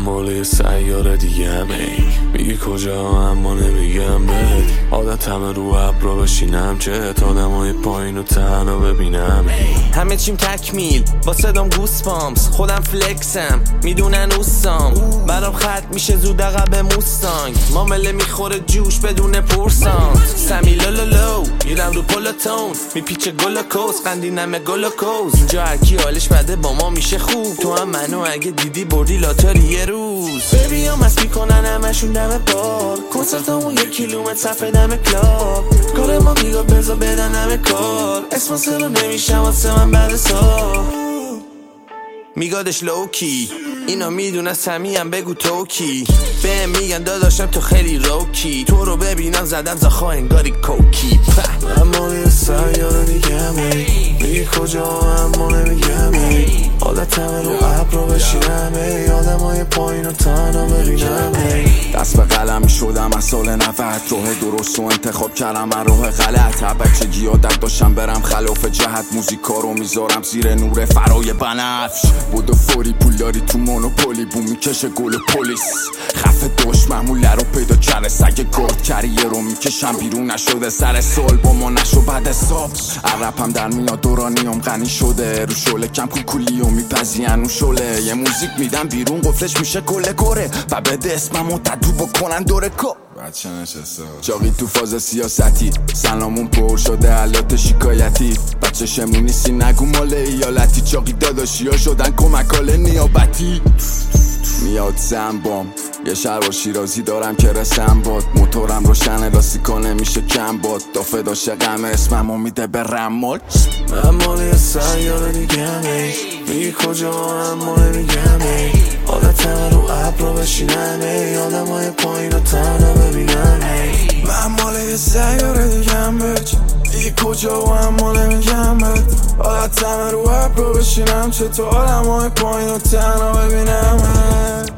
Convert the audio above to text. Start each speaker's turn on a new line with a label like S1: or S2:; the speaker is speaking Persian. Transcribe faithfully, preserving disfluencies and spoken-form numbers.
S1: مال سیاره دیگه ای میگی کجا اما نمیگم بهت عادت همه رو ابرا بشینم چت آدمای پایین و تنها ببینم
S2: همه چیم تکمیل با صدام گوس پامس خودم فلکسم میدونن اوستام برام خط میشه زود عقب موستانگ مامله میخوره جوش بدون پرسان سمی لولولو میرم رو پلاتون میپیچه گلوکوز قندینمه گلوکوز اینجا هرکی حالش بده با ما میشه خوب تو هم منو اگه دیدی بردی لاتاری یه روز ببی هم از میکنن همشون دم بار کنسرت همون یک کیلومتر صفحه دم کلاب کار ما بیگا بزا بدن همه کار اسپانسر رو نمیشم واسه من بعد سال میگادش لوکی اینا میدونن سمیم بگو توکی به میگن داداشم تو خیلی روکی تو رو ببینم زدم زخوا انگاری کوکی
S1: اما یه سیاره دیگه می میگی کجا اما نمیگم ای حالت همه رو ابرا بشینم ای آدم های پایین و تنها ببینم ای
S3: دست به قلم شدم از سال نود راه درست و انتخاب کردم من راه غلط بچگی عادت داشتم برم خلاف جهت موزیکا رو میذارم زیر نور فرای بنفش بودو فوری پولداری تو مونوپولی بوم میکشه گل پلیس خفه داشت معموله رو پیدا کرده سگ گرد کریه رو میکشم بیرون نشده سر سال با ما نشو بعد حساب عربم در میاد دورانیام غنی شده رو شله کم کوکولی و میپزین اون شله یه موزیک میدم بیرون قفلش میشه کل گره و بده اسممو تدو بکنن دوره کو
S4: بچه نشسته
S3: چاقی تو فاز سیاستی سلامون پر شده علات شکایتی بچه شمون نیستی نگو مال ایالتی چاقی داداشی ها شدن کمکال نیابتی میاد زنبام یه شهر و شیرازی دارم که رسم باد موتورم روشن لاستیکا نمیشه کم باد دافه داشته غم اسممو میده به رمال
S1: من مال یه سیاره دیگه ای میگی کجا اما نمیگم ای عادت همه رو ابرا بشینم ای آدم های پایین و تنها ببینم ای من مال یه سیاره دیگه بچ میگی کجا اما نمیگم بهت عادت همه رو ابرا بشینم چطور آدم های پایین و تنها ببینم ای